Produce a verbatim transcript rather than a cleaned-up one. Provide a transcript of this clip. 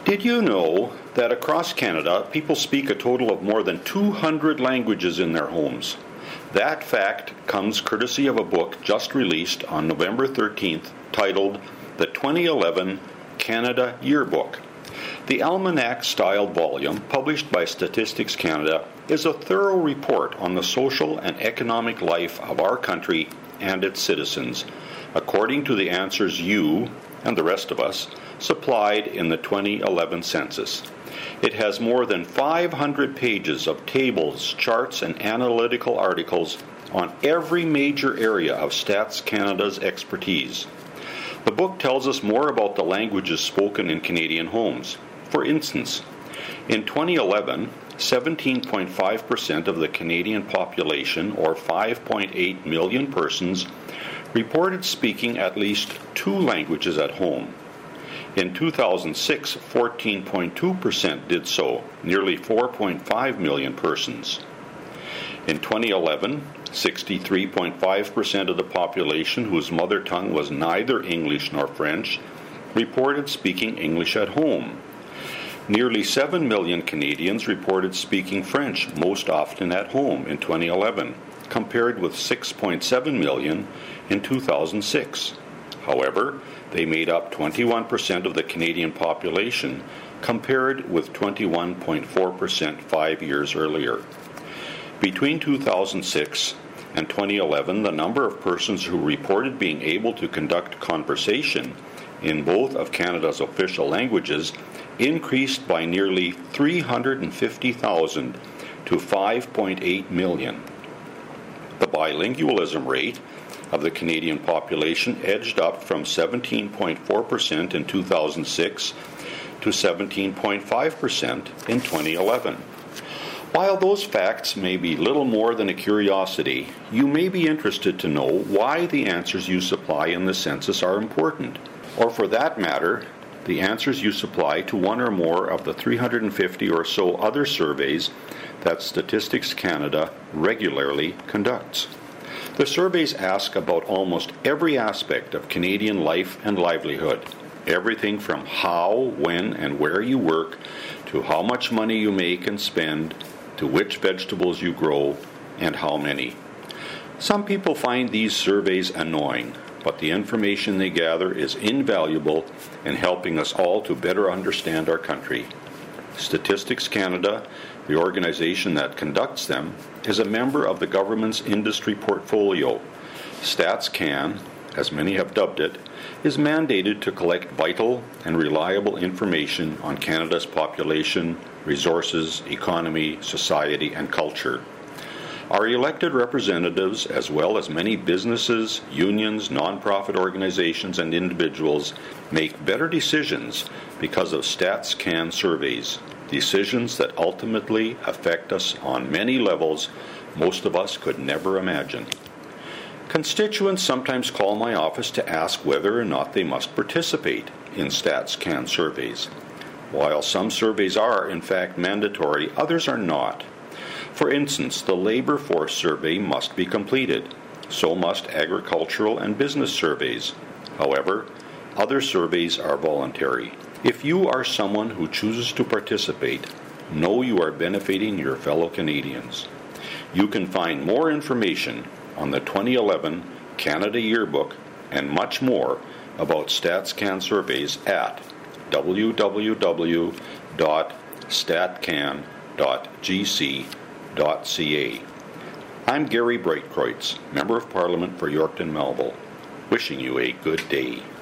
Did you know that across Canada, people speak a total of more than two hundred languages in their homes? That fact comes courtesy of a book just released on November thirteenth titled The twenty eleven Canada Yearbook. The almanac-styled volume, published by Statistics Canada, is a thorough report on the social and economic life of our country and its citizens, according to the answers you, and the rest of us, supplied in the twenty eleven census. It has more than five hundred pages of tables, charts, and analytical articles on every major area of Stats Canada's expertise. The book tells us more about the languages spoken in Canadian homes. For instance, in twenty eleven, seventeen point five percent of the Canadian population, or five point eight million persons, reported speaking at least two languages at home. In two thousand six, fourteen point two percent did so, nearly four point five million persons. In twenty eleven, sixty-three point five percent of the population whose mother tongue was neither English nor French reported speaking English at home. Nearly seven million Canadians reported speaking French most often at home in twenty eleven, compared with six point seven million in two thousand six. However, they made up twenty-one percent of the Canadian population, compared with twenty-one point four percent five years earlier. Between two thousand six and twenty eleven, the number of persons who reported being able to conduct conversation in both of Canada's official languages increased by nearly three hundred fifty thousand to five point eight million. The bilingualism rate of the Canadian population edged up from seventeen point four percent in two thousand six to seventeen point five percent in twenty eleven. While those facts may be little more than a curiosity, you may be interested to know why the answers you supply in the census are important, or for that matter, the answers you supply to one or more of the three hundred fifty or so other surveys that Statistics Canada regularly conducts. The surveys ask about almost every aspect of Canadian life and livelihood, everything from how, when, and where you work, to how much money you make and spend, to which vegetables you grow, and how many. Some people find these surveys annoying, but the information they gather is invaluable in helping us all to better understand our country. Statistics Canada, the organization that conducts them, is a member of the government's industry portfolio. StatsCan, as many have dubbed it, is mandated to collect vital and reliable information on Canada's population, resources, economy, society, and culture. Our elected representatives, as well as many businesses, unions, nonprofit organizations, and individuals, make better decisions because of StatsCan surveys, decisions that ultimately affect us on many levels most of us could never imagine. Constituents sometimes call my office to ask whether or not they must participate in StatsCan surveys. While some surveys are, in fact, mandatory, others are not. For instance, the labor force survey must be completed. So must agricultural and business surveys. However, other surveys are voluntary. If you are someone who chooses to participate, know you are benefiting your fellow Canadians. You can find more information on the twenty eleven Canada Yearbook and much more about StatsCan surveys at w w w dot statcan dot g c dot c a. I'm Gary Breitkreutz, Member of Parliament for Yorkton Melville, wishing you a good day.